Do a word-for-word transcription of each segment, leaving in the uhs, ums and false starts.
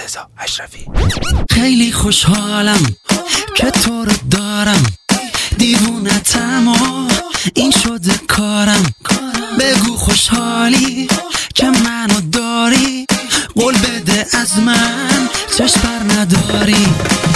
مرتضی اشرفی. خیلی خوشحالم که تو رو دارم، دیوونتم و این شده کارم. بگو خوشحالی که منو داری، قول بده از من چشم بر نداری.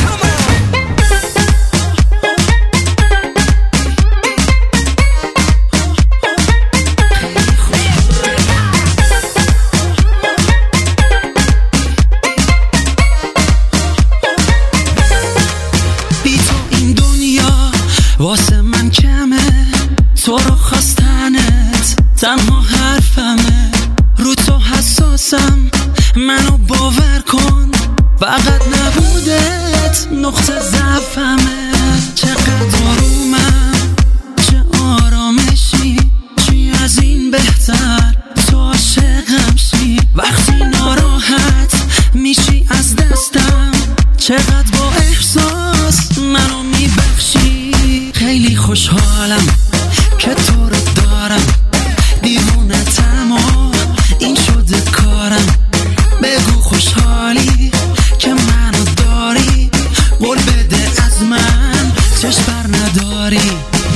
واسه من کمه تو رو خواستنت، تنها حرفمه. رو تو حساسم، منو باور کن، فقط نبودت نقطه ضعفمه. چقدر آرومم، چه آرامشی، چی از این بهتر تو عاشقم شی. وقتی ناراحت میشی از دستم، چقدر با احساس منو میبخشی. خیلی خوشحالم که تو رو دارم، دیوونتم و این شده کارم. بگو خوشحالی که منو داری، قول بده از من چشم بر نداری.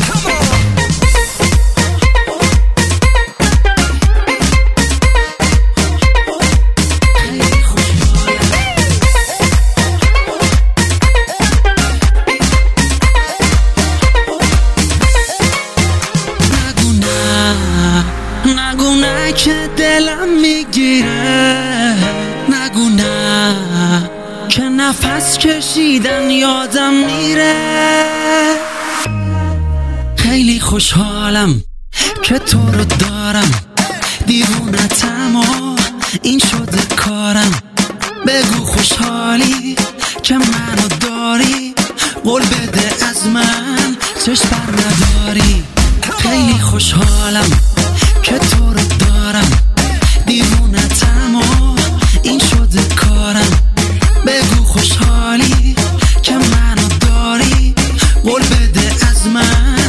نگو نه که دلم میگیره، نگو نه که نفس کشیدن یادم میره. خیلی خوشحالم که تو رو دارم، دیوونتم و این شده کارم. بگو خوشحالی که منو داری، قول بده از من چشم بر نداری. خیلی خوشحالم که تو رو دارم، دیوونتم و این شده کارم. بگو خوشحالی که منو داری، قول بده از من